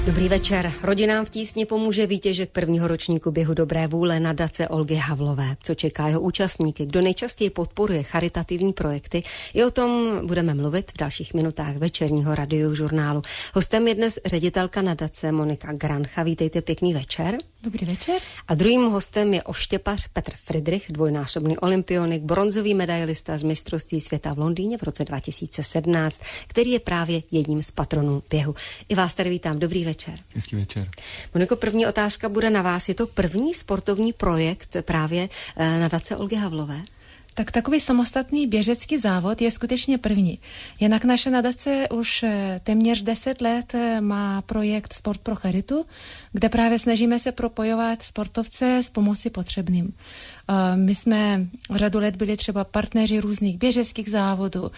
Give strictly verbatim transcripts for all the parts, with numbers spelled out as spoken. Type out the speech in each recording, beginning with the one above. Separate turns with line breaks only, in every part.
Dobrý večer. Rodinám v tísni pomůže výtěžek prvního ročníku běhu dobré vůle nadace Olgy Havlové. Co čeká jeho účastníky? Kdo nejčastěji podporuje charitativní projekty? I o tom budeme mluvit v dalších minutách večerního radiožurnálu. Hostem je dnes ředitelka nadace Monika Grancha. Vítejte, pěkný večer.
Dobrý večer.
A druhým hostem je oštěpař Petr Fridrich, dvojnásobný olympionik, bronzový medailista z mistrovství světa v Londýně v roce dva tisíce sedmnáct, který je právě jedním z patronů běhu. I vás tady vítám. Dobrý večer.
Hezký večer.
Moniko, první otázka bude na vás. Je to první sportovní projekt právě nadace Olgy Havlové?
Tak takový samostatný běžecký závod je skutečně první. Jinak naše nadace už téměř deset let má projekt Sport pro charitu, kde právě snažíme se propojovat sportovce s pomocí potřebným. My jsme řadu let byli třeba partneři různých běžeckých závodů,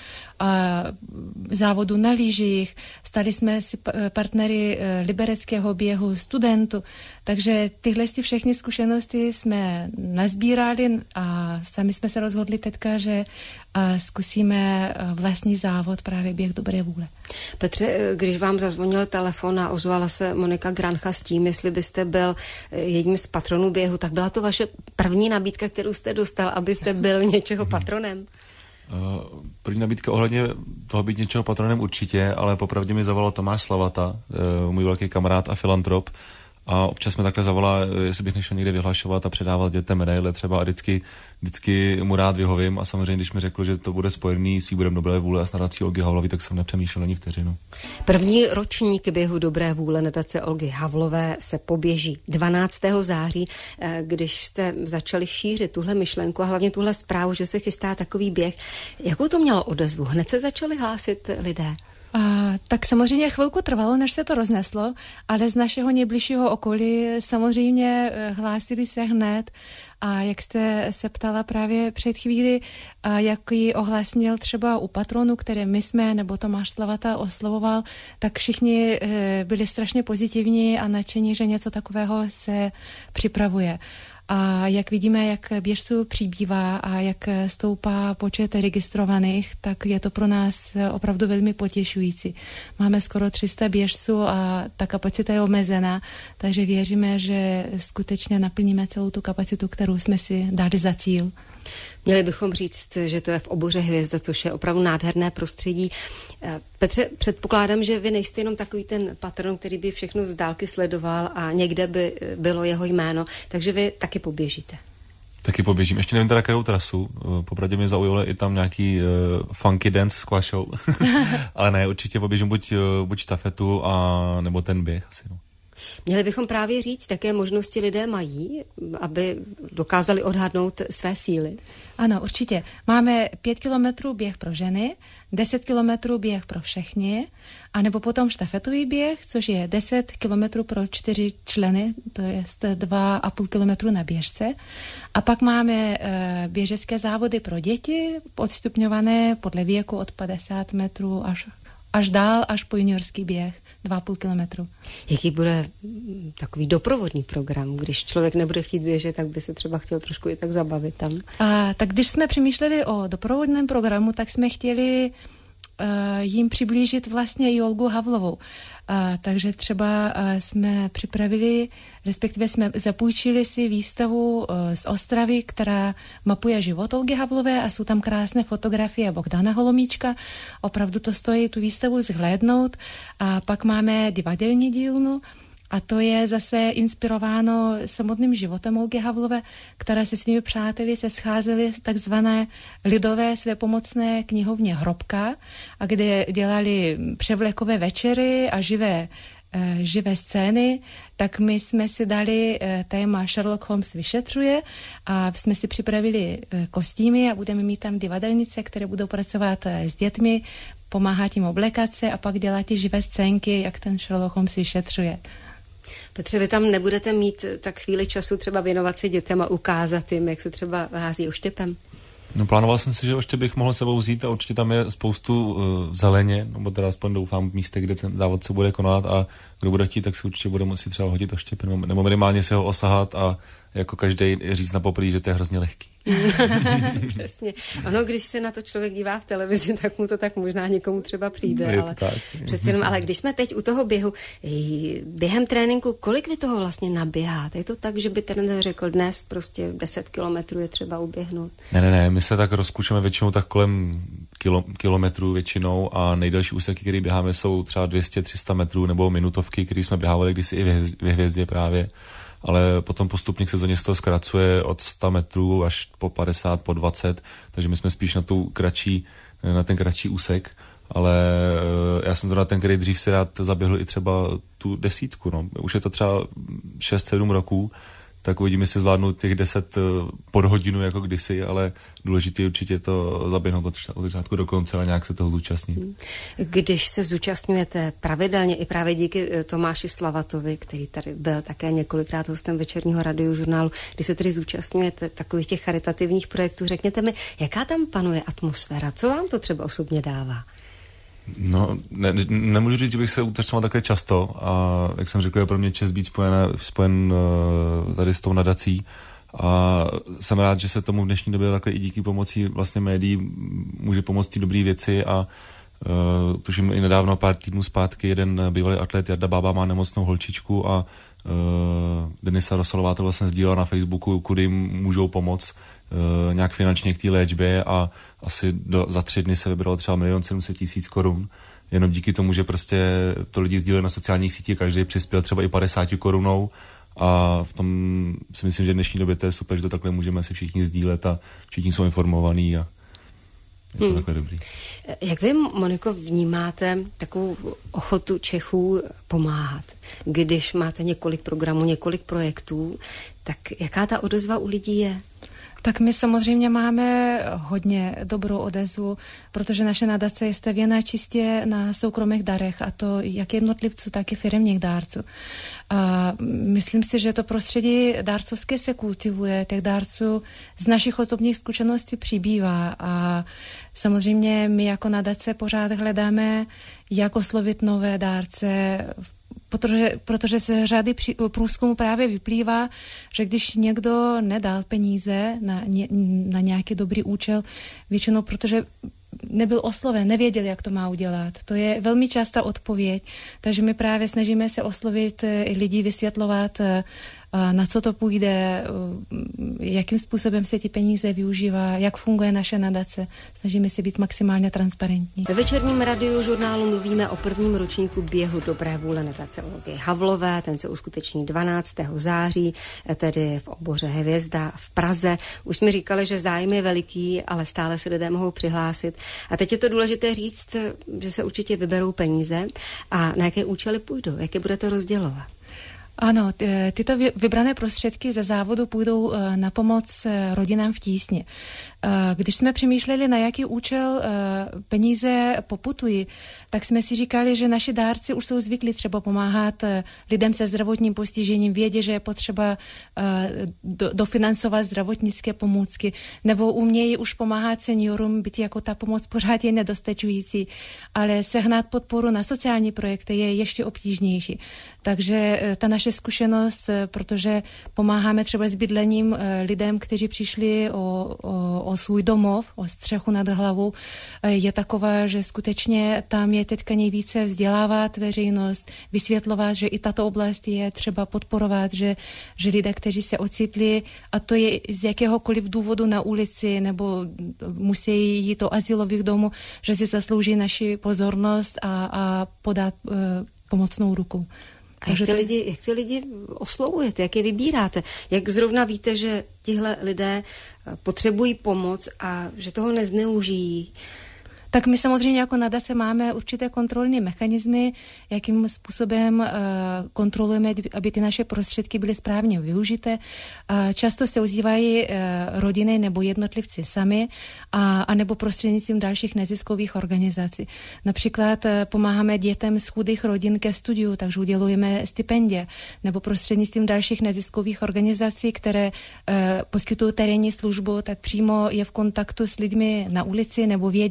závodů na lyžích, stali jsme si partnery libereckého běhu studentů, takže tyhle všechny zkušenosti jsme nazbírali a sami jsme se rozhodli teďka, že zkusíme vlastní závod právě běh dobré vůle.
Petře, když vám zazvonil telefon a ozvala se Monika Grancha s tím, jestli byste byl jedním z patronů běhu, tak byla to vaše první nabídka, kterou jste dostal, abyste byl něčeho patronem?
První nabídka ohledně toho být něčeho patronem určitě, ale popravdě mi zavolal Tomáš Slavata, můj velký kamarád a filantrop. A občas mi takhle zavolá, jestli bych nešel někde vyhlašovat a předával dětem medaile třeba a vždycky, vždycky mu rád vyhovím a samozřejmě, když mi řekl, že to bude spojený s výborem dobré vůle a s nadací Olgy Havlové, tak jsem nepřemýšlel ani vteřinu.
První ročník běhu dobré vůle nadace Olgy Havlové se poběží dvanáctého září, když jste začali šířit tuhle myšlenku a hlavně tuhle zprávu, že se chystá takový běh. Jakou to mělo odezvu? Hned se začali hlásit lidé?
A, tak samozřejmě chvilku trvalo, než se to rozneslo, ale z našeho nejbližšího okolí samozřejmě hlásili se hned. A jak jste se ptala právě před chvíli, a jaký ohlas měl třeba u patronů, které my jsme, nebo Tomáš Slavata oslovoval, tak všichni e, byli strašně pozitivní a nadšení, že něco takového se připravuje. A jak vidíme, jak běžců přibývá a jak stoupá počet registrovaných, tak je to pro nás opravdu velmi potěšující. Máme skoro tři sta běžců a ta kapacita je omezená, takže věříme, že skutečně naplníme celou tu kapacitu, kterou jsme si dali za cíl.
Měli bychom říct, že to je v oboře Hvězda, což je opravdu nádherné prostředí. Petře, předpokládám, že vy nejste jenom takový ten patron, který by všechno z dálky sledoval a někde by bylo jeho jméno, takže vy taky poběžíte.
Taky poběžím. Ještě nevím teda, kterou trasu. Popravdě mě zaujalo i tam nějaký uh, funky dance squash show. Ale ne, určitě poběžím buď, uh, buď štafetu a nebo ten běh asi, no.
Měli bychom právě říct, jaké možnosti lidé mají, aby dokázali odhadnout své síly?
Ano, určitě. Máme pět kilometrů běh pro ženy, deset kilometrů běh pro všechny, anebo potom štafetový běh, což je deset kilometrů pro čtyři členy, to je dva a půl kilometru na běžce. A pak máme e, běžecké závody pro děti, odstupňované podle věku od padesát metrů až až dál, až po juniorský běh, dva a půl kilometru.
Jaký bude takový doprovodný program? Když člověk nebude chtít běžet, tak by se třeba chtěl trošku i tak zabavit tam.
A, tak když jsme přemýšleli o doprovodném programu, tak jsme chtěli uh, jim přiblížit vlastně i Olgu Havlovou. A, takže třeba a, jsme připravili, respektive jsme zapůjčili si výstavu a, z Ostravy, která mapuje život Olgy Havlové a jsou tam krásné fotografie Bogdana Holomíčka. Opravdu to stojí tu výstavu zhlédnout. A pak máme divadelní dílnu a to je zase inspirováno samotným životem Olgy Havlové, která se svými přáteli se scházely takzvané lidové svépomocné knihovně Hrobka, a kde dělali převlekové večery a živé, e, živé scény, tak my jsme si dali e, téma Sherlock Holmes vyšetřuje a jsme si připravili e, kostýmy a budeme mít tam divadelnice, které budou pracovat e, s dětmi, pomáhat jim oblékat se a pak dělat ty živé scénky, jak ten Sherlock Holmes vyšetřuje.
Petře, vy tam nebudete mít tak chvíli času třeba věnovat se dětem a ukázat jim, jak se třeba hází oštěpem?
No, plánoval jsem si, že oštěp bych mohl sebou vzít a určitě tam je spoustu uh, zeleně, nebo teda aspoň doufám v místě, kde ten závod se bude konat a kdo bude chtít, tak si určitě bude muset třeba hodit oštěp, nebo, nebo minimálně se ho osahat a jako každý říct na poprvé, že to je hrozně lehký.
Přesně. Ono, když se na to člověk dívá v televizi, tak mu to tak možná někomu třeba přijde.
Je
ale,
tak.
Přeci jenom, ale když jsme teď u toho běhu, během tréninku, kolik vy toho vlastně naběháte? Je to tak, že by trenér řekl, dnes prostě deset kilometrů je třeba uběhnout?
Ne, ne, ne, my se tak rozkučeme většinou tak kolem kilo, kilometrů většinou a nejdelší úseky, které běháme, jsou třeba dvě stě tři sta metrů nebo minutovky, které jsme běhávali kdysi i ve Hvězdě právě. Ale potom postupně k sezóně se to zkracuje od sta metrů až po padesát, po dvacet, takže my jsme spíš na tu kratší, na ten kratší úsek, ale já jsem zrovna ten, který dřív si rád zaběhl i třeba tu desítku, no. Už je to třeba šest sedm roků, tak uvidíme, jestli zvládnu těch deset pod hodinu jako kdysi, ale důležité určitě to zaběhnout od začátku do konce a nějak se toho zúčastnit.
Když se zúčastňujete pravidelně i právě díky Tomáši Slavatovi, který tady byl také několikrát hostem večerního radiožurnálu, když se tedy zúčastňujete takových těch charitativních projektů, řekněte mi, jaká tam panuje atmosféra, co vám to třeba osobně dává?
No, ne, nemůžu říct, že bych se účastňoval takhle často a jak jsem řekl, je pro mě čest být spojen, spojen uh, tady s tou nadací a jsem rád, že se tomu v dnešní době takhle i díky pomocí vlastně médií může pomoct ty dobré věci a uh, tuším i nedávno pár týdnů zpátky jeden bývalý atlet Jarda Bába má nemocnou holčičku a uh, Denisa Rosalová to vlastně sdílela na Facebooku, kudy jim můžou pomoct uh, nějak finančně k té léčbě a asi do, za tři dny se vybralo třeba milion sedm set tisíc korun. Jenom díky tomu, že prostě to lidi sdíleli na sociálních sítích, každý přispěl třeba i padesát korunou a v tom si myslím, že v dnešní době to je super, že to takhle můžeme si všichni sdílet a všichni jsou informovaní a je to hmm. takhle dobrý.
Jak vy, Moniko, vnímáte takovou ochotu Čechů pomáhat? Když máte několik programů, několik projektů, tak jaká ta odezva u lidí je?
Tak my samozřejmě máme hodně dobrou odezvu, protože naše nadace je stavěna čistě na soukromých darech, a to jak jednotlivců, tak i firemních dárců. A myslím si, že to prostředí dárcovské se kultivuje, těch dárců z našich osobních zkušeností přibývá a samozřejmě my jako nadace pořád hledáme, jak oslovit nové dárce, Protože, protože se řady průzkumu právě vyplývá, že když někdo nedal peníze na, ně, na nějaký dobrý účel, většinou protože nebyl osloven, nevěděl, jak to má udělat. To je velmi častá odpověď, takže my právě snažíme se oslovit lidi, vysvětlovat, na co to půjde, jakým způsobem se ty peníze využívá, jak funguje naše nadace. Snažíme se být maximálně transparentní.
Ve večerním radiožurnálu mluvíme o prvním ročníku běhu dobré vůle nadace Olgy Havlové. Ten se uskuteční dvanáctého září, tedy v oboře Hvězda v Praze. Už jsme říkali, že zájem je veliký, ale stále se lidé mohou přihlásit. A teď je to důležité říct, že se určitě vyberou peníze a na jaké účely půjdou, jak je budete rozdělovat.
Ano, tyto vybrané prostředky ze závodu půjdou na pomoc rodinám v tísni. Když jsme přemýšleli, na jaký účel peníze poputují, tak jsme si říkali, že naši dárci už jsou zvyklí třeba pomáhat lidem se zdravotním postižením, vědí, že je potřeba dofinancovat zdravotnické pomůcky, nebo umějí už pomáhat seniorům, byť jako ta pomoc pořád je nedostačující, ale sehnat podporu na sociální projekty je ještě obtížnější. Takže ta naše zkušenost, protože pomáháme třeba s bydlením lidem, kteří přišli o, o, o svůj domov, o střechu nad hlavou, je taková, že skutečně tam je teďka nejvíce vzdělávat veřejnost, vysvětlovat, že i tato oblast je třeba podporovat, že, že lidé, kteří se ocitli, a to je z jakéhokoliv důvodu na ulici, nebo musí jít do azylových domů, že si zaslouží naši pozornost a, a podat uh, pomocnou ruku.
A jak ty, lidi, jak ty lidi oslovujete, jak je vybíráte? Jak zrovna víte, že tihle lidé potřebují pomoc a že toho nezneužijí?
Tak my samozřejmě jako nadace máme určité kontrolní mechanismy, jakým způsobem uh, kontrolujeme, aby ty naše prostředky byly správně využité. Uh, často se ozývají uh, rodiny nebo jednotlivci sami, a, a nebo prostřednictvím dalších neziskových organizací. Například uh, pomáháme dětem z chudých rodin ke studiu, takže udělujeme stipendia, nebo prostřednictvím dalších neziskových organizací, které uh, poskytují terénní službu, tak přímo je v kontaktu s lidmi na ulici, nebo vědí, že nějak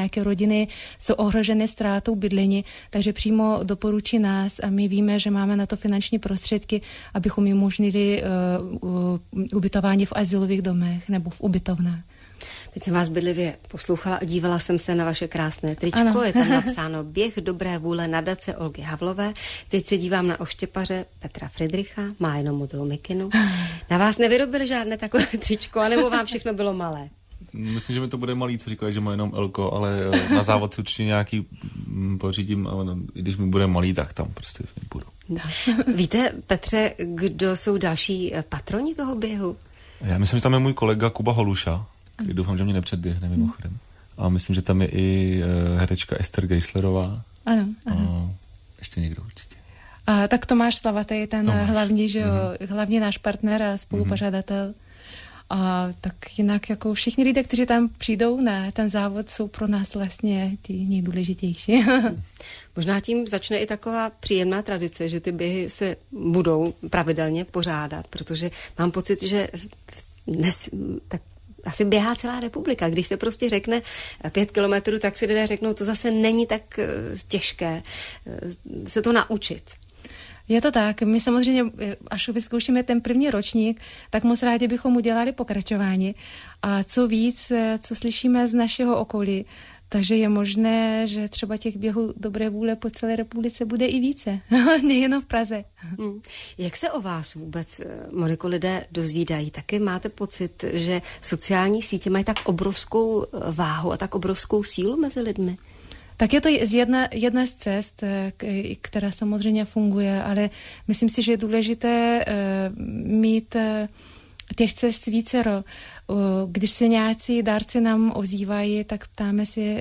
nějaké rodiny jsou ohrožené ztrátou bydlení, takže přímo doporučí nás a my víme, že máme na to finanční prostředky, abychom jim umožnili uh, uh, ubytování v azylových domech nebo v ubytovnách.
Teď jsem vás bedlivě poslouchala a dívala jsem se na vaše krásné tričko.
Ano.
Je tam napsáno Běh dobré vůle nadace Olgy Havlové. Teď se dívám na oštěpaře Petra Fridricha, má jenom modrou mikinu. Na vás nevyrobili žádné takové tričko, anebo vám všechno bylo malé?
Myslím, že mi to bude malý, co říkali, že má jenom Elko, ale na závod určitě nějaký pořídím, ale i když mi bude malý, tak tam prostě nepůjdu.
No. Víte, Petře, kdo jsou další patroni toho běhu?
Já myslím, že tam je můj kolega Kuba Holuša, který doufám, že mě nepředběhne mimochodem. A myslím, že tam je i herečka Ester Geislerová.
Ano, ano.
A ještě někdo určitě.
A tak Tomáš Slavata je ten
Tomáš.
hlavní, že jo,
Mm-hmm.
hlavní náš partner a spolupořadatel. Mm-hmm. A tak jinak jako všichni lidé, kteří tam přijdou na ten závod, jsou pro nás vlastně ty nejdůležitější.
Možná tím začne i taková příjemná tradice, že ty běhy se budou pravidelně pořádat, protože mám pocit, že dnes tak asi běhá celá republika. Když se prostě řekne pět kilometrů, tak si lidé řeknou, to zase není tak těžké se to naučit.
Je to tak. My samozřejmě, až vyzkoušíme ten první ročník, tak moc rádi bychom udělali pokračování. A co víc, co slyšíme z našeho okolí, takže je možné, že třeba těch běhů dobré vůle po celé republice bude i více, nejenom v Praze.
Hmm. Jak se o vás vůbec, Moniko, lidé dozvídají? Taky máte pocit, že sociální sítě mají tak obrovskou váhu a tak obrovskou sílu mezi lidmi?
Tak je to jedna, jedna z cest, která samozřejmě funguje, ale myslím si, že je důležité mít těch cest vícero. Když se nějací dárci nám ozývají, tak ptáme si,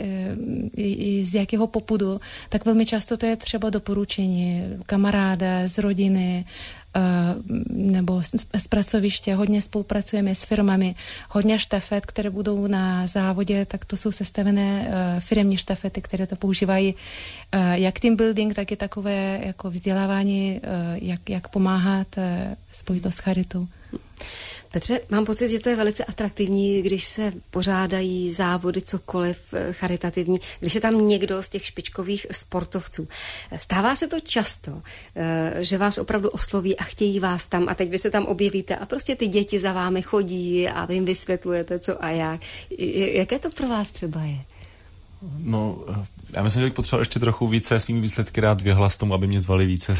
z jakého popudu, tak velmi často to je třeba doporučení kamaráda, z rodiny, nebo z pracoviště. Hodně spolupracujeme s firmami. Hodně štafet, které budou na závodě, tak to jsou sestavené firemní štafety, které to používají jak team building, tak i takové jako vzdělávání, jak, jak pomáhat spojit to s charitou.
Petře, mám pocit, že to je velice atraktivní, když se pořádají závody, cokoliv charitativní, když je tam někdo z těch špičkových sportovců. Stává se to často, že vás opravdu osloví a chtějí vás tam a teď vy se tam objevíte a prostě ty děti za vámi chodí a vy jim vysvětlujete, co a jak. Jaké to pro vás třeba je?
No, já myslím, že bych potřeboval ještě trochu více svými výsledky dát věhlas tomu, aby mě zvali více.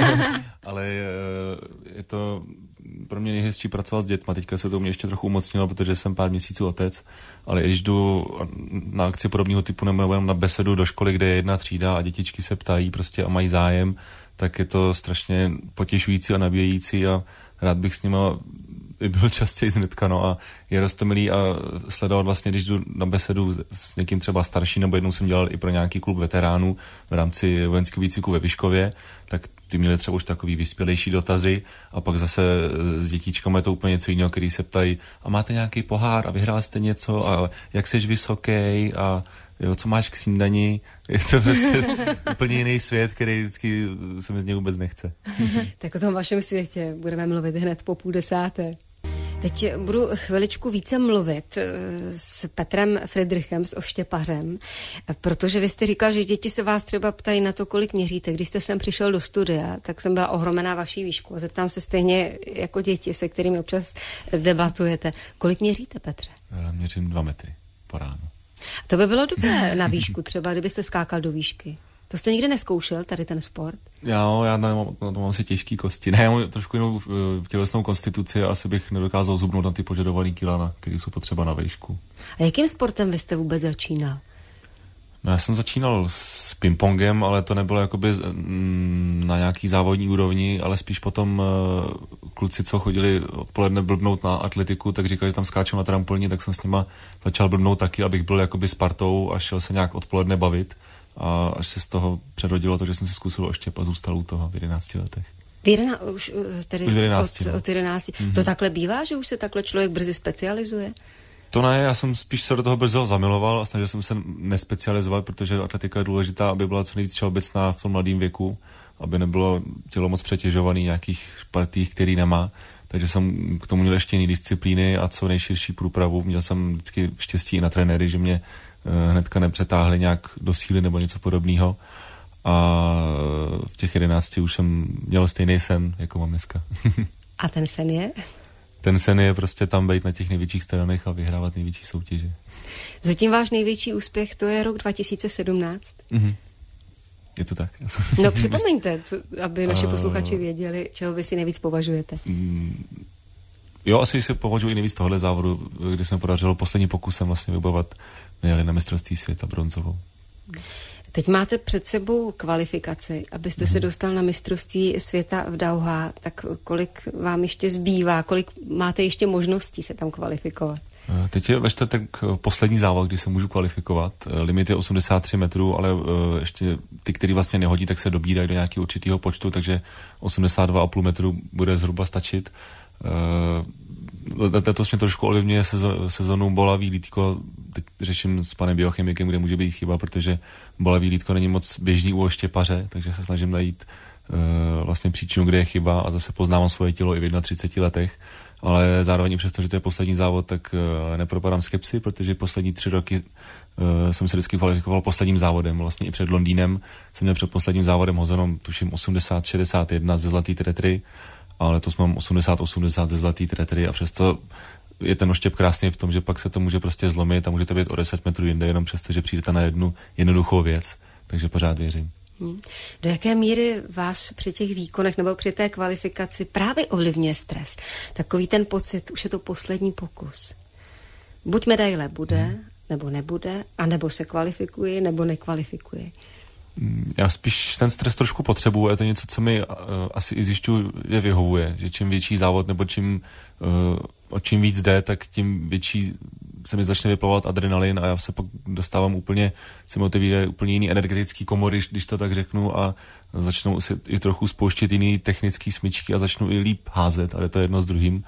Ale je to pro mě nejhezčí pracovat s dětma. Teďka se to mě ještě trochu umocnilo, protože jsem pár měsíců otec, ale i když jdu na akci podobného typu nebo jenom na besedu do školy, kde je jedna třída a dětičky se ptají prostě a mají zájem, tak je to strašně potěšující a nabíjející a rád bych s nima byl častěji hnedka, no a je roztomilý a sledovat vlastně, když jdu na besedu s někým třeba starší, nebo jednou jsem dělal i pro nějaký klub veteránů v rámci vojenského výcviku ve Vyškově, tak ty měli třeba už takový vyspělejší dotazy a pak zase s dětíčkami je to úplně něco jiného, který se ptají, a máte nějaký pohár a vyhrál jste něco a jak seš vysoký a jo, co máš k snídani, je to prostě úplně jiný svět, který vždycky se mi z něj vůbec nechce.
Tak o tom vašem světě budeme mluvit hned po půl desáté. Teď budu chviličku více mluvit s Petrem Fridrichem, s oštěpařem, protože vy jste říkal, že děti se vás třeba ptají na to, kolik měříte. Když jste sem přišel do studia, tak jsem byla ohromená vaší výšku. Zeptám se stejně jako děti, se kterými občas debatujete. Kolik měříte, Petře? Já
měřím dva metry po ránu.
To by bylo dobré na výšku třeba, kdybyste skákal do výšky. To jste nikdy neskoušel, tady ten sport?
Já, já nemám, na to mám si těžký kosti. Ne, já mám trošku jinou tělesnou konstituci a asi bych nedokázal zhubnout na ty požadovaný kila, které jsou potřeba na výšku.
A jakým sportem vy jste vůbec začínal?
No, já jsem začínal s pingpongem, ale to nebylo jakoby na nějaký závodní úrovni, ale spíš potom kluci, co chodili odpoledne blbnout na atletiku, tak říkali, že tam skáčou na trampolíně, tak jsem s nima začal blbnout taky, abych byl jakoby s partou a šel se nějak odpoledne bavit. A až se z toho předrodilo to, že jsem se zkusil oštěp a zůstal u toho v jedenácti letech.
V jedená, už tedy
v jedenácti,
od,
no.
od jedenácti. Mm-hmm. To takhle bývá, že už se takhle člověk brzy specializuje?
To ne, já jsem spíš se do toho brzo zamiloval a snažil jsem se nespecializovat, protože atletika je důležitá, aby byla co nejvíc všeobecná v tom mladém věku, aby nebylo tělo moc přetěžovaný nějakých partích, který nemá. Takže jsem k tomu měl ještě jiný disciplíny a co nejširší průpravu. Měl jsem vždycky štěstí i na trenéry, že mě hnedka nepřetáhli nějak do síly nebo něco podobného. A v těch jedenácti už jsem měl stejný sen, jako mám dneska.
A ten sen je?
Ten sen je prostě tam být na těch největších stranách a vyhrávat největší soutěže.
Zatím váš největší úspěch, to je rok dva tisíce sedmnáct?
Mm-hmm. Je to tak.
No připomeňte, co, aby naši posluchači věděli, čeho vy si nejvíc považujete.
Jo, asi se považuji nejvíc tohle závodu, kdy jsem podařil poslední pokusem vlastně vybovat medaili na mistrovství světa bronzovou.
Teď máte před sebou kvalifikaci, abyste mm. se dostal na mistrovství světa v Dauhá, tak kolik vám ještě zbývá, kolik máte ještě možností se tam kvalifikovat?
Teď je ve čtvrtek poslední závod, kdy se můžu kvalifikovat. Limit je osmdesát tři metrů, ale ještě ty, který vlastně nehodí, tak se dobírají do nějakého určitého počtu, takže osmdesát dva a půl metru bude zhruba stačit. Letos mě trošku ovlivňuje sezonu bolavý lítko. Teď řeším s panem biochemikem, kde může být chyba, protože bolavý lítko není moc běžný u oštěpaře, takže se snažím najít vlastně příčinu, kde je chyba a zase poznávám svoje tělo i v třiceti jedné letech. Ale zároveň i přesto, že to je poslední závod, tak uh, nepropadám skepsi, protože poslední tři roky uh, jsem se vždycky kvalifikoval posledním závodem. Vlastně i před Londýnem jsem měl před posledním závodem hozeno, tuším, osmdesát šedesát jedna ze zlatý tretry, ale letos mám osmdesát osmdesát ze zlatý tretry a přesto je ten oštěp krásný v tom, že pak se to může prostě zlomit a můžete být o deset metrů jinde, jenom přesto, že přijdete na jednu jednoduchou věc. Takže pořád věřím.
Hmm. Do jaké míry vás při těch výkonech nebo při té kvalifikaci právě ovlivňuje stres? Takový ten pocit, už je to poslední pokus. Buď medaile bude, hmm. nebo nebude, anebo se kvalifikuji, nebo nekvalifikuji.
Já spíš ten stres trošku potřebuji, je to něco, co mi uh, asi i zjišťuji, že vyhovuje, že čím větší závod, nebo čím, uh, o čím víc jde, tak tím větší se mi začne vyplavat adrenalin a já se pak dostávám úplně, se mi otevírají úplně jiný energetický komory, když to tak řeknu, a začnou si i trochu spouštět jiný technický smyčky a začnu i líp házet, ale to je jedno s druhým.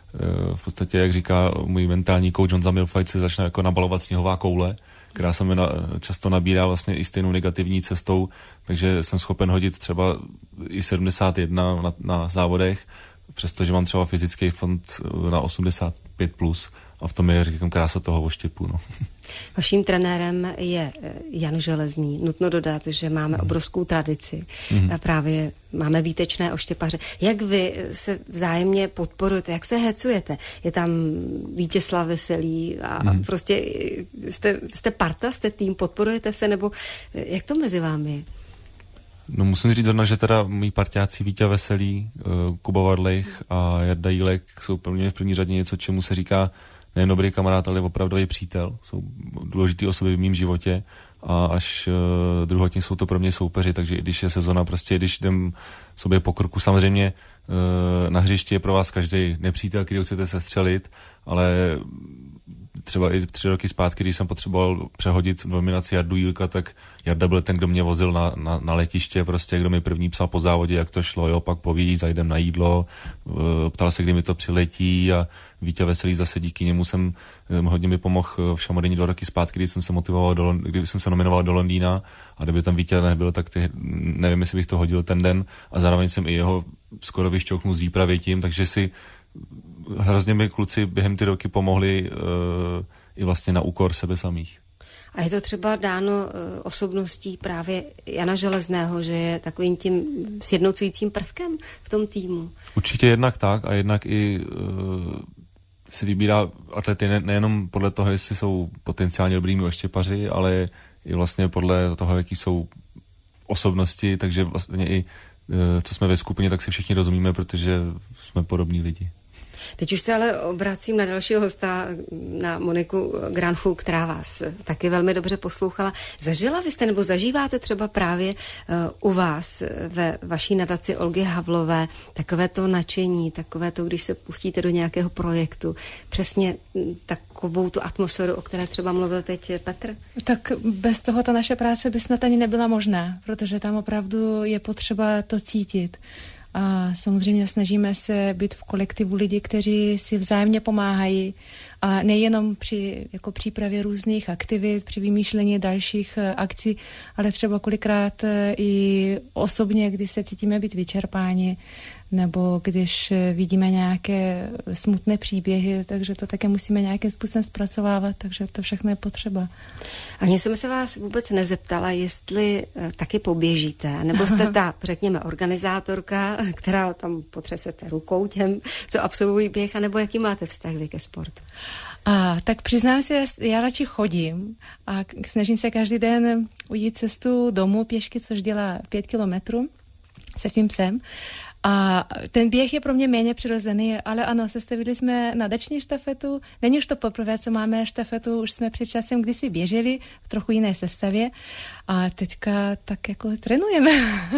V podstatě, jak říká můj mentální coach John Zamilfight, se začne jako nabalovat sněhová koule, která se mi na, často nabírá vlastně i stejnou negativní cestou, takže jsem schopen hodit třeba i sedmdesát jedna na, na závodech, přestože mám třeba fyzický fond na osmdesát pět plus. A v tom je, říkám, krása toho oštěpu. No.
Vaším trenérem je Jan Železný. Nutno dodat, že máme mm. obrovskou tradici mm. a právě máme výtečné oštěpaře. Jak vy se vzájemně podporujete, jak se hecujete? Je tam Vítězslav Veselý a mm. prostě jste, jste parta, jste tým, podporujete se, nebo jak to mezi vámi je?
No musím říct zrovna, že teda mý parťáci Víťa Veselý, Kuba Varlejch a Jarda Jílek jsou pro mě v první řadě něco, čemu se říká nejen dobrý kamarád, ale opravdový přítel. Jsou důležitý osoby v mém životě a až uh, druhotně jsou to pro mě soupeři, takže i když je sezona, prostě když jdem sobě po krku, samozřejmě uh, na hřišti je pro vás každý nepřítel, který chcete sestřelit, ale třeba i tři roky zpátky, když jsem potřeboval přehodit nominaci Jardu Jílka, tak Jarda byl ten, kdo mě vozil na, na, na letiště, prostě kdo mi první psal po závodě, jak to šlo, jo, pak poví, zajdem na jídlo, ptal se, kdy mi to přiletí a Víťa Veselý zase díky němu jsem, hodně mi pomohl v Šamodyni dva roky zpátky, když jsem se motivoval, do, když jsem se nominoval do Londýna a kdyby tam Víťa nebyl, tak ty, nevím, jestli bych to hodil ten den a zároveň jsem i jeho skoro vyšťouknul z výpravy tím, takže si hrozně mi kluci během ty roky pomohli uh, i vlastně na úkor sebe samých.
A je to třeba dáno uh, osobností právě Jana Železného, že je takovým tím sjednocujícím prvkem v tom týmu? Určitě
jednak tak a jednak i uh, si vybírá atlety ne, nejenom podle toho, jestli jsou potenciálně dobrými oštěpaři, ale i vlastně podle toho, jaký jsou osobnosti, takže vlastně i uh, co jsme ve skupině, tak si všichni rozumíme, protože jsme podobní lidi.
Teď už se ale obracím na dalšího hosta, na Moniku Granfu, která vás taky velmi dobře poslouchala. Zažila vy jste nebo zažíváte třeba právě uh, u vás ve vaší nadaci Olgy Havlové takové to nadšení, takové to, když se pustíte do nějakého projektu, přesně takovou tu atmosféru, o které třeba mluvil teď Petr?
Tak bez toho ta naše práce by snad ani nebyla možná, protože tam opravdu je potřeba to cítit. A samozřejmě snažíme se být v kolektivu lidí, kteří si vzájemně pomáhají a nejenom při jako přípravě různých aktivit, při vymýšlení dalších akcí, ale třeba kolikrát i osobně, kdy se cítíme být vyčerpáni, nebo když vidíme nějaké smutné příběhy, takže to také musíme nějakým způsobem zpracovávat, takže to všechno je potřeba.
Ani jsem se vás vůbec nezeptala, jestli taky poběžíte, nebo jste ta, řekněme, organizátorka, která tam potřesete rukou těm, co absolvují běh, nebo jaký máte vztah vy ke sportu?
A, tak přiznám se, já radši chodím a snažím se každý den ujít cestu domů pěšky, což dělá pět kilometrů se svým psem. A ten běh je pro mě méně přirozený, ale ano, sestavili jsme nadační štafetu. Není už to poprvé, co máme štafetu, už jsme před časem kdysi běželi v trochu jiné sestavě a teďka tak jako trénujeme.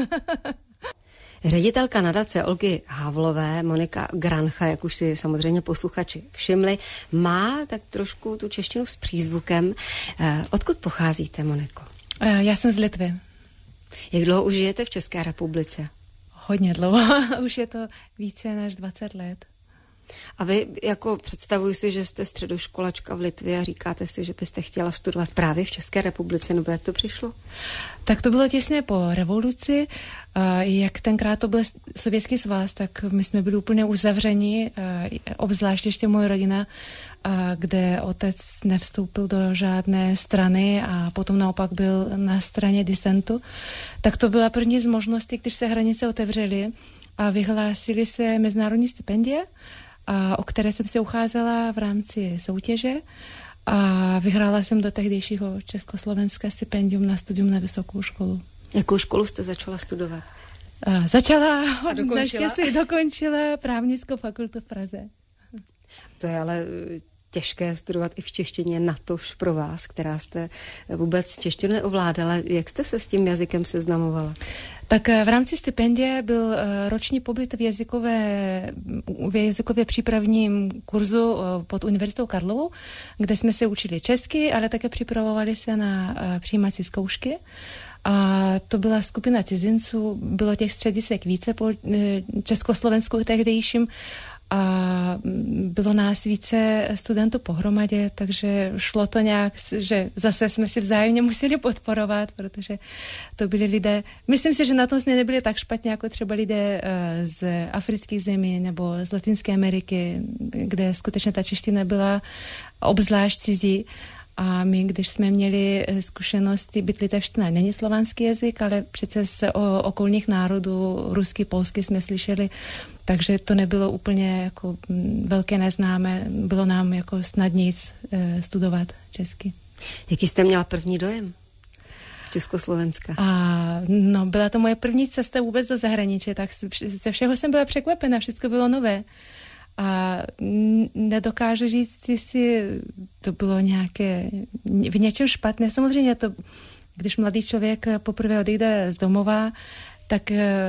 Ředitelka nadace Olgy Havlové, Monika Grancha, jak už si samozřejmě posluchači všimli, má tak trošku tu češtinu s přízvukem. Odkud pocházíte, Moniko?
Já jsem z Litvy.
Jak dlouho už žijete v České republice?
Hodně dlouho, už je to více než dvacet let.
A vy, jako představuji si, že jste středoškolačka v Litvě a říkáte si, že byste chtěla studovat právě v České republice, nebo jak to přišlo?
Tak to bylo těsně po revoluci. Jak tenkrát to byl Sovětský svaz, tak my jsme byli úplně uzavření, obzvlášť ještě moje rodina, kde otec nevstoupil do žádné strany a potom naopak byl na straně disentu. Tak to byla první z možností, když se hranice otevřely a vyhlásili se mezinárodní stipendie, a o které jsem se ucházela v rámci soutěže a vyhrála jsem do tehdejšího československé stipendium na studium na vysokou školu.
Jakou školu jste začala studovat?
A začala
a dokončila?
Naštěstí dokončila právnickou fakultu v Praze.
To je ale těžké studovat i v češtině, natož pro vás, která jste vůbec češtinu neovládala. Jak jste se s tím jazykem seznamovala?
Tak v rámci stipendie byl roční pobyt v jazykové, v jazykově přípravním kurzu pod Univerzitou Karlovou, kde jsme se učili česky, ale také připravovali se na přijímací zkoušky. A to byla skupina cizinců, bylo těch středisek více po Československu tehdejším a bylo nás více studentů pohromadě, takže šlo to nějak, že zase jsme si vzájemně museli podporovat, protože to byli lidé, myslím si, že na tom jsme nebyli tak špatně, jako třeba lidé z afrických zemí nebo z Latinské Ameriky, kde skutečně ta čeština byla obzvlášť cizí. A my, když jsme měli zkušenosti, byť litevština není slovanský jazyk, ale přece z okolních národů, rusky, polsky jsme slyšeli, takže to nebylo úplně jako velké neznámé, bylo nám jako snadněji studovat česky.
Jaký jste měla první dojem z Československa?
A no, byla to moje první cesta vůbec do zahraničí, tak ze všeho jsem byla překvapena, všechno bylo nové. A nedokážu říct, jestli to bylo nějaké v něčem špatné. Samozřejmě to, když mladý člověk poprvé odejde z domova, tak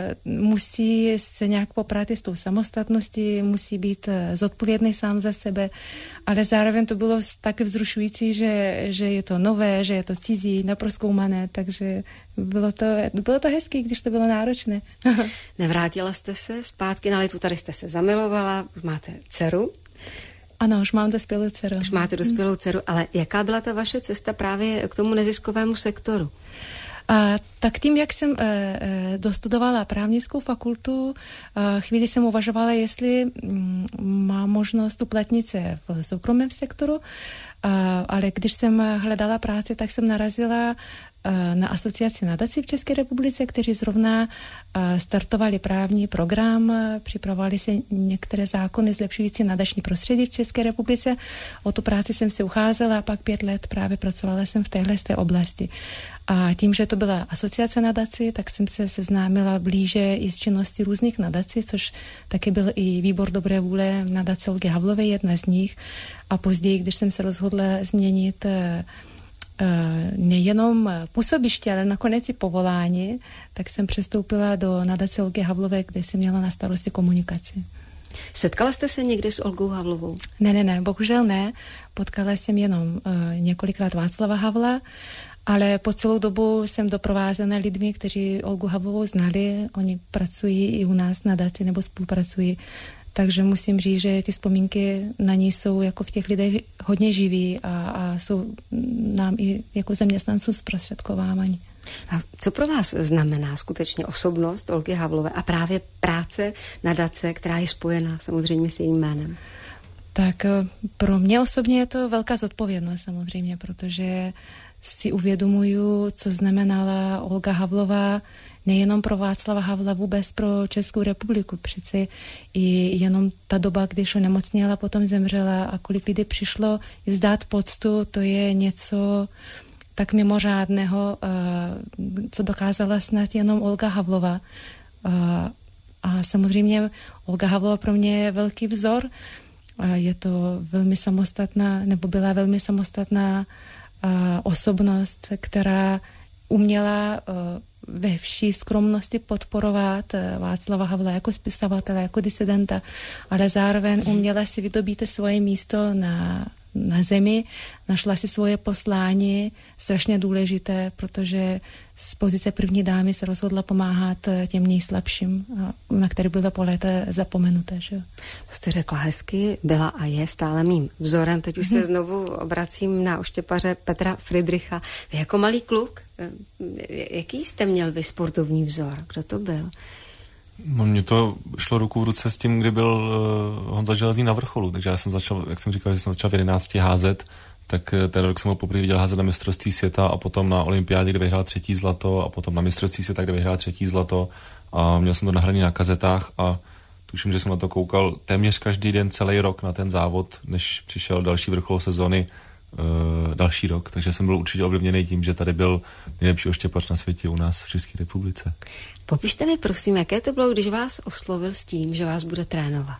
musí se nějak poprat s tou samostatností, musí být zodpovědný sám za sebe, ale zároveň to bylo tak vzrušující, že, že je to nové, že je to cizí, naprozkoumané, takže bylo to, bylo to hezké, když to bylo náročné.
Nevrátila jste se zpátky na Litvu, tady jste se zamilovala, už máte dceru.
Ano, už mám dospělou dceru.
Už máte dospělou dceru, ale jaká byla ta vaše cesta právě k tomu neziskovému sektoru?
A, tak tím, jak jsem e, e, dostudovala právnickou fakultu, e, chvíli jsem uvažovala, jestli m, má možnost uplatnit se v soukromém sektoru, a, ale když jsem hledala práci, tak jsem narazila e, na asociaci nadací v České republice, kteří zrovna e, startovali právní program, připravovali se některé zákony zlepšující nadační prostředí v České republice. O tu práci jsem se ucházela a pak pět let právě pracovala jsem v téhle z té oblasti. A tím, že to byla asociace nadací, tak jsem se seznámila blíže i s činností různých nadací, což taky byl i výbor dobré vůle nadace Olgy Havlové, jedna z nich. A později, když jsem se rozhodla změnit uh, nejenom působiště, ale nakonec i povolání, tak jsem přestoupila do nadace Olgy Havlové, kde jsem měla na starosti komunikaci.
Setkala jste se někdy s Olgou Havlovou?
Ne, ne, ne, bohužel ne. Potkala jsem jenom uh, několikrát Václava Havla, ale po celou dobu jsem doprovázena lidmi, kteří Olgu Havlovou znali. Oni pracují i u nás na nadaci nebo spolupracují. Takže musím říct, že ty vzpomínky na ní jsou jako v těch lidech hodně živí a, a jsou nám i jako zaměstnancům zprostředkovávaní.
A co pro vás znamená skutečně osobnost Olgy Havlové a právě práce nadace, která je spojená samozřejmě s jejím jménem?
Tak pro mě osobně je to velká zodpovědnost samozřejmě, protože si uvědomuju, co znamenala Olga Havlová nejenom pro Václava Havla, vůbec pro Českou republiku. Přeci i jenom ta doba, když onemocněla, potom zemřela a kolik lidí přišlo vzdát poctu, to je něco tak mimořádného, co dokázala snad jenom Olga Havlova. A samozřejmě Olga Havlova pro mě je velký vzor. Je to velmi samostatná, nebo byla velmi samostatná osobnost, která uměla ve vší skromnosti podporovat Václava Havla jako spisovatele, jako disidenta, ale zároveň uměla si vydobít svoje místo na, na zemi, našla si svoje poslání, strašně důležité, protože z pozice první dámy se rozhodla pomáhat těm nejslabším, na které bylo po léta zapomenuté. Že?
To jste řekla hezky, byla a je stále mým vzorem. Teď už mm-hmm. se znovu obracím na oštěpaře Petra Fridricha. Vy jako malý kluk, jaký jste měl vy sportovní vzor? Kdo to byl?
No, mně to šlo ruku v ruce s tím, kdy byl uh, Honza Železný na vrcholu, takže já jsem začal, jak jsem říkal, že jsem začal v jedenácti házet, tak ten rok jsem ho poprvé viděl házet na mistrovství světa a potom na olympiádě, kde vyhrál třetí zlato a potom na mistrovství světa, kde vyhrál třetí zlato a měl jsem to nahraný na kazetách a tuším, že jsem na to koukal téměř každý den celý rok na ten závod, než přišel další vrchol sezóny uh, další rok, takže jsem byl určitě ovlivněný tím, že tady byl nejlepší oštěpař na světě u nás v České republice.
Popište mi prosím, jaké to bylo, když vás oslovil s tím, že vás bude trénovat?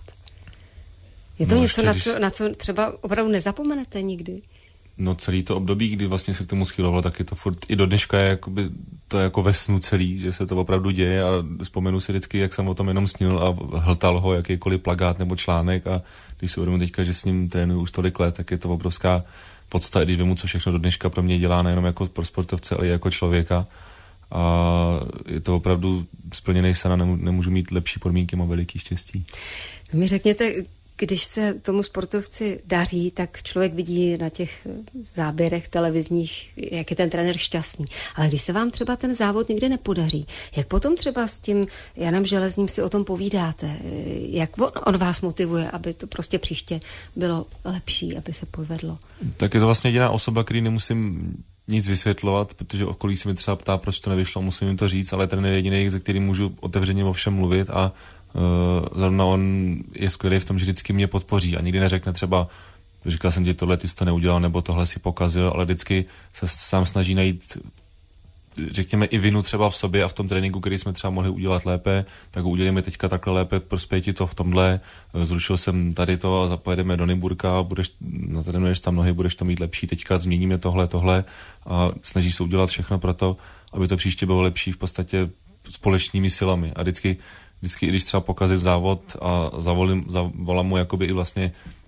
Je to no, něco, na co, na co třeba opravdu nezapomenete nikdy?
No celý to období, kdy vlastně se k tomu schyloval, tak je to furt, i do dneška je jakoby, to je jako ve snu celý, že se to opravdu děje a vzpomenu si vždycky, jak jsem o tom jenom snil a hltal ho jakýkoliv plakát nebo článek a když si uvědomím teďka, že s ním trénuju už tolik let, tak je to obrovská podsta, když vím, co všechno do dneška pro mě dělá, nejenom jako pro sportovce, ale i jako člověka. A je to opravdu splněný sen a nemůžu mít lepší podmínky, mám veliký štěstí.
No mi řekněte, když se tomu sportovci daří, tak člověk vidí na těch záběrech televizních, jak je ten trenér šťastný. Ale když se vám třeba ten závod nikdy nepodaří, jak potom třeba s tím Janem Železným si o tom povídáte? Jak on, on vás motivuje, aby to prostě příště bylo lepší, aby se povedlo? Tak
je to vlastně jediná osoba, který nemusím nic vysvětlovat, protože okolí se mi třeba ptá, proč to nevyšlo, musím jim to říct, ale ten je jediný, ze kterým můžu otevřeně o všem mluvit a uh, zrovna on je skvělý v tom, že vždycky mě podpoří a nikdy neřekne třeba, říkal jsem ti tohle, ty jsi to neudělal, nebo tohle si pokazil, ale vždycky se sám snaží najít, řekněme, i vinu třeba v sobě a v tom tréninku, který jsme třeba mohli udělat lépe, tak uděláme teďka takhle lépe, prospěje ti to v tomhle, zrušil jsem tady to a zapojedeme do Nymburka, budeš, natrénuješ tam nohy, budeš to mít lepší, teďka změníme tohle, tohle a snaží se udělat všechno pro to, aby to příště bylo lepší v podstatě společnými silami a vždycky, vždycky i když třeba pokazit závod a zavolím, zavolám mu jakoby i vlastně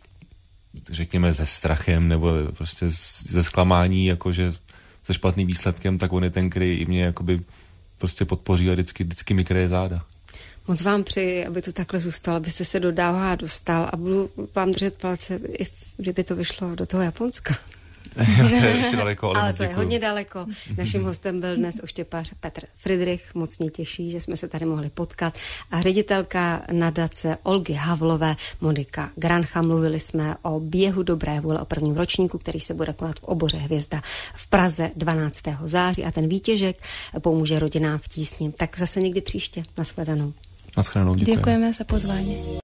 řekněme se strachem nebo prostě ze zklamání, jakože se špatným výsledkem, tak on je ten, který i mě jakoby prostě podpoří a vždycky, vždycky mi kryje záda.
Moc vám přeji, aby to takhle zůstalo, abyste se do Dáha dostal a budu vám držet palce, i kdyby to vyšlo do toho Japonska.
Jo, to je ještě daleko, ale,
ale
moc
to je
děkuju.
Hodně daleko. Naším hostem byl dnes oštěpař Petr Fridrich. Moc mě těší, že jsme se tady mohli potkat. A ředitelka nadace Olgy Havlové, Monika Grancha. Mluvili jsme o běhu dobré vůle, o prvním ročníku, který se bude konat v oboře Hvězda v Praze dvanáctého září a ten výtěžek pomůže rodinám v tísni. Tak zase někdy příště. Nashledanou.
Nashledanou, děkujeme.
Děkujeme za pozvání.